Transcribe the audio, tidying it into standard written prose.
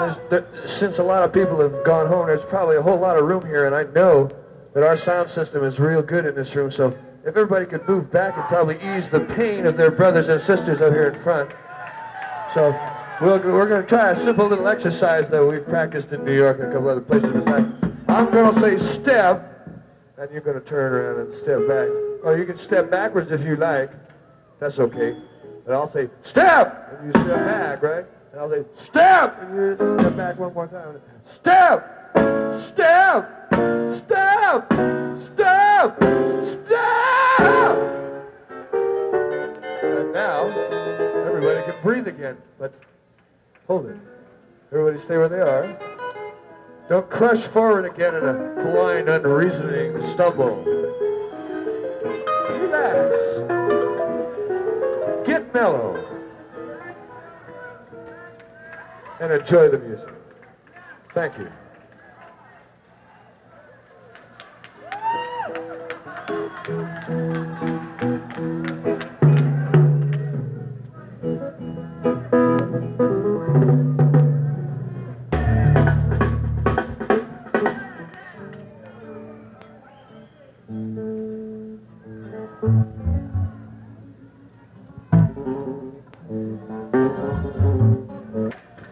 since a lot of people have gone home, there's probably a whole lot of room here, and I know that our sound system is real good in this room, so if everybody could move back, it'd probably ease the pain of their brothers and sisters out here in front. So we're going to try a simple little exercise that we've practiced in New York and a couple other places besides. I'm going to say step, and you're going to turn around and step back. Or you can step backwards if you like. That's okay. But I'll say step, and you step back, right? And I'll say step, and you step back one more time. Step, step, step, step, step. And now everybody can breathe again, but hold it. Everybody stay where they are. Don't crush forward again in a blind, unreasoning stumble. Relax. Get mellow. And enjoy the music. Thank you.